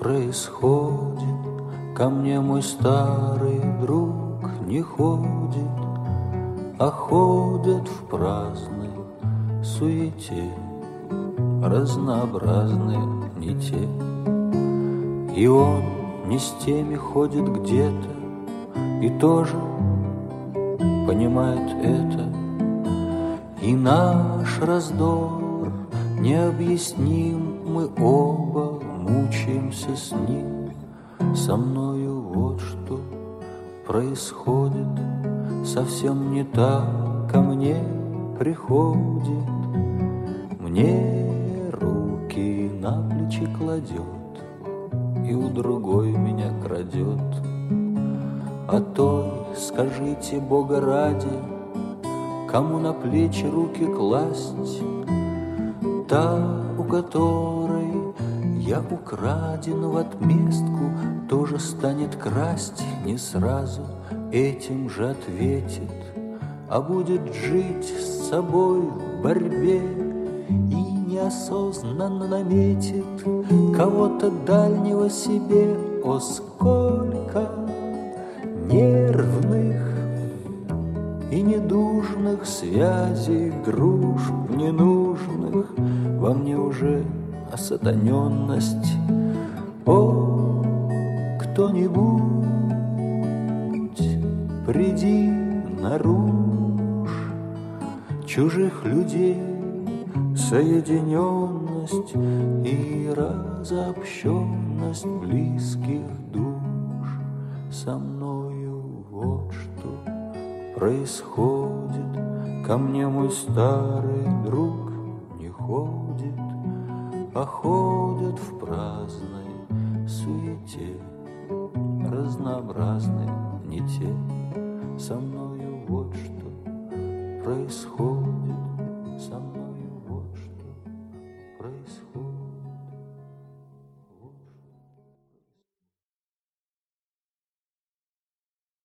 происходит? Ко мне мой старый друг не ходит, а ходят в праздной суете разнообразные не те. И он не с теми ходит где-то и тоже понимает это. И наш раздор необъясним, мы оба мучаемся с ним. Со мною вот что происходит, совсем не так ко мне приходит. Мне руки на плечи кладет и у другой меня крадет. А той, скажите Бога ради, кому на плечи руки класть? Та, у которой я украден в отместку, тоже станет красть не сразу, этим же ответит, а будет жить с собой в борьбе и неосознанно наметит кого-то дальнего себе. О, сколько нервных и недужных связей, дружб ненужных, во мне уже осатаненность. О, кто-нибудь, приди наружь, чужих людей соединенность и разобщенность близких душ. Со мною вот что происходит, ко мне мой старый друг не ходит, а ходят в праздной суете разнообразной не те. Со мною вот что происходит,